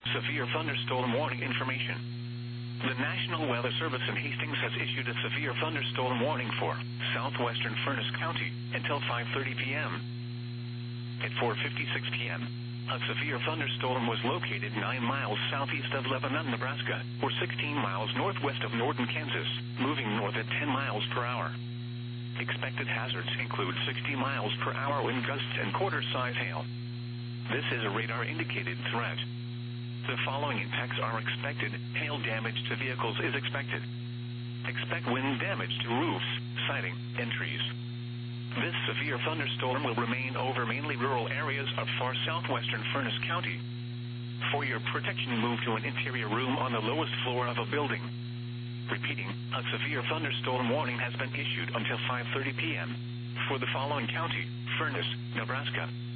severe thunderstorm warning information. The National Weather Service in Hastings has issued a severe thunderstorm warning for southwestern Furnace County until 5:30 p.m. At 4:56 p.m., a severe thunderstorm was located 9 miles southeast of Lebanon, Nebraska, or 16 miles northwest of Norton, Kansas, moving north at 10 miles per hour. Expected hazards include 60 miles per hour wind gusts and quarter-size hail. This is a radar-indicated threat. The following impacts are expected. Hail damage to vehicles is expected. Expect wind damage to roofs, siding, and trees. This severe thunderstorm will remain over mainly rural areas of far southwestern Furnace County. For your protection, move to an interior room on the lowest floor of a building. Repeating, a severe thunderstorm warning has been issued until 5:30 p.m. for the following county: Furnace, Nebraska,